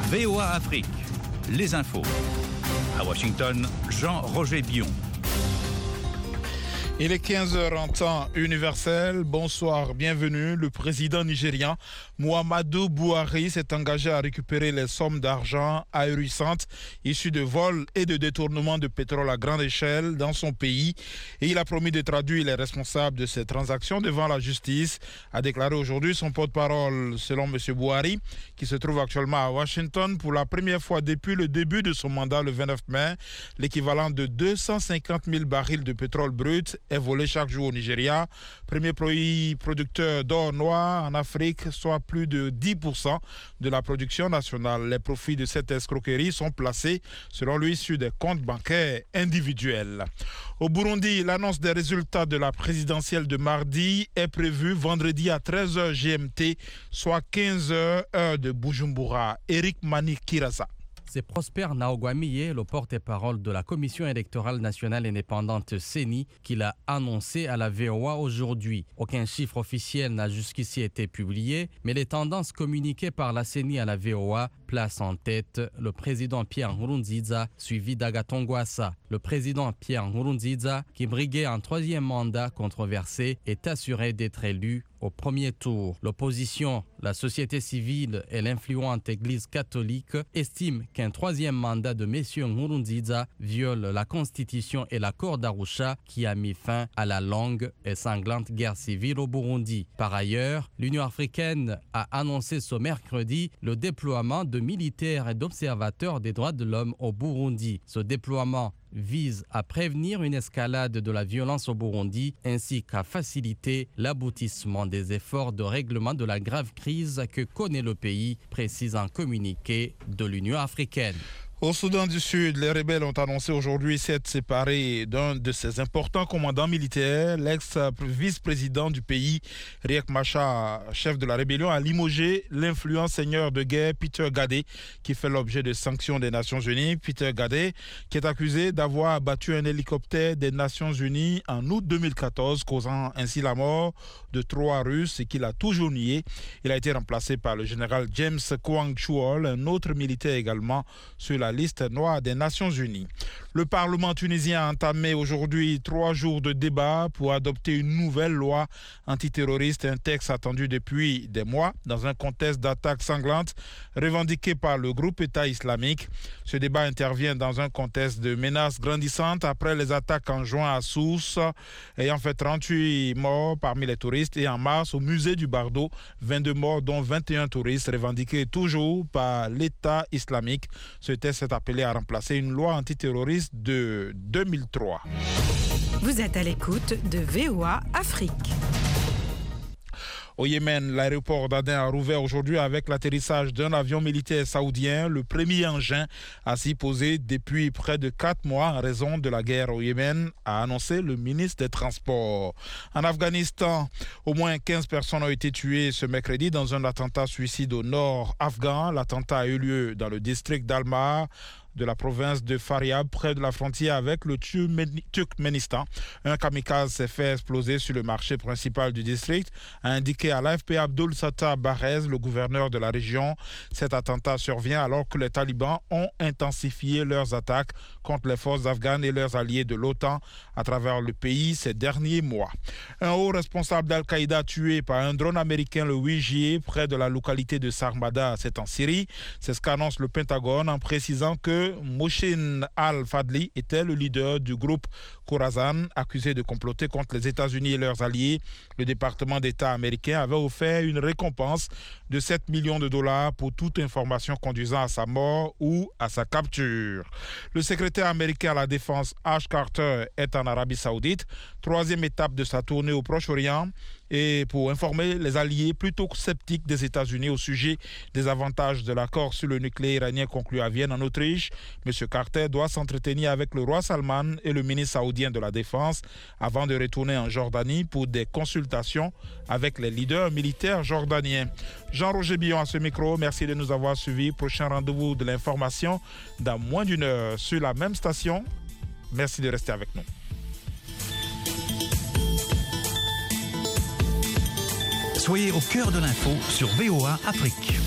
VOA Afrique, les infos. À Washington, Jean-Roger Bion. Il est 15h en temps universel. Bonsoir, bienvenue. Le président nigérian Muhammadu Buhari s'est engagé à récupérer les sommes d'argent ahurissantes issues de vols et de détournements de pétrole à grande échelle dans son pays. Et il a promis de traduire les responsables de ces transactions devant la justice, a déclaré aujourd'hui son porte-parole. Selon M. Buhari, qui se trouve actuellement à Washington, pour la première fois depuis le début de son mandat le 29 mai, l'équivalent de 250 000 barils de pétrole brut est volé chaque jour au Nigeria, premier pays producteur d'or noir en Afrique, soit plus de 10% de la production nationale. Les profits de cette escroquerie sont placés, selon lui, sur des comptes bancaires individuels. Au Burundi, l'annonce des résultats de la présidentielle de mardi est prévue vendredi à 13h GMT, soit 15h heure de Bujumbura. Eric Manikiraza. C'est Prosper Naogwamiye, le porte-parole de la Commission électorale nationale indépendante CENI, qui l'a annoncé à la VOA aujourd'hui. Aucun chiffre officiel n'a jusqu'ici été publié, mais les tendances communiquées par la CENI à la VOA placent en tête le président Pierre Nkurunziza, suivi d'Agathon Rwasa. Le président Pierre Nkurunziza, qui briguait un troisième mandat controversé, est assuré d'être élu au premier tour. L'opposition, la société civile et l'influente Église catholique estiment qu'un troisième mandat de M. Nkurunziza viole la Constitution et l'accord d'Arusha qui a mis fin à la longue et sanglante guerre civile au Burundi. Par ailleurs, l'Union africaine a annoncé ce mercredi le déploiement de militaires et d'observateurs des droits de l'homme au Burundi. Ce déploiement vise à prévenir une escalade de la violence au Burundi ainsi qu'à faciliter l'aboutissement des efforts de règlement de la grave crise que connaît le pays, précise un communiqué de l'Union africaine. Au Soudan du Sud, les rebelles ont annoncé aujourd'hui s'être séparés d'un de ses importants commandants militaires. L'ex-vice-président du pays, Riek Machar, chef de la rébellion, a limogé l'influent seigneur de guerre Peter Gadé, qui fait l'objet de sanctions des Nations Unies. Peter Gadé, qui est accusé d'avoir abattu un hélicoptère des Nations Unies en août 2014, causant ainsi la mort de 3 Russes et qu'il a toujours nié. Il a été remplacé par le général James Kwang Chul, un autre militaire également sur la liste noire des Nations Unies. Le Parlement tunisien a entamé aujourd'hui 3 jours de débat pour adopter une nouvelle loi antiterroriste, un texte attendu depuis des mois dans un contexte d'attaques sanglantes revendiquées par le groupe État islamique. Ce débat intervient dans un contexte de menaces grandissantes après les attaques en juin à Sousse, ayant fait 38 morts parmi les touristes, et en mars au musée du Bardo, 22 morts dont 21 touristes, revendiqués toujours par l'État islamique. Ce texte est appelé à remplacer une loi antiterroriste de 2003. Vous êtes à l'écoute de VOA Afrique. Au Yémen, l'aéroport d'Aden a rouvert aujourd'hui avec l'atterrissage d'un avion militaire saoudien, le premier engin à s'y poser depuis près de 4 mois en raison de la guerre au Yémen, a annoncé le ministre des Transports. En Afghanistan, au moins 15 personnes ont été tuées ce mercredi dans un attentat suicide au nord afghan. L'attentat a eu lieu dans le district d'Almar, de la province de Faryab, près de la frontière avec le Turkménistan. Un kamikaze s'est fait exploser sur le marché principal du district, a indiqué à l'AFP Abdul Sattar Barez, le gouverneur de la région. Cet attentat survient alors que les talibans ont intensifié leurs attaques contre les forces afghanes et leurs alliés de l'OTAN à travers le pays ces derniers mois. Un haut responsable d'Al-Qaïda tué par un drone américain le 8 juillet près de la localité de Sarmada, c'est en Syrie. C'est ce qu'annonce le Pentagone en précisant que Moshin al-Fadli était le leader du groupe Khorasan, accusé de comploter contre les États-Unis et leurs alliés. Le département d'État américain avait offert une récompense de 7 millions de dollars pour toute information conduisant à sa mort ou à sa capture. Le secrétaire américain à la Défense, Ash Carter, est en Arabie Saoudite, 3e étape de sa tournée au Proche-Orient, et pour informer les alliés plutôt sceptiques des États-Unis au sujet des avantages de l'accord sur le nucléaire iranien conclu à Vienne en Autriche. M. Carter doit s'entretenir avec le roi Salman et le ministre saoudien de la Défense avant de retourner en Jordanie pour des consultations avec les leaders militaires jordaniens. Jean-Roger Bion à ce micro, merci de nous avoir suivis. Prochain rendez-vous de l'information dans moins d'une heure sur la même station. Merci de rester avec nous. Soyez au cœur de l'info sur VOA Afrique.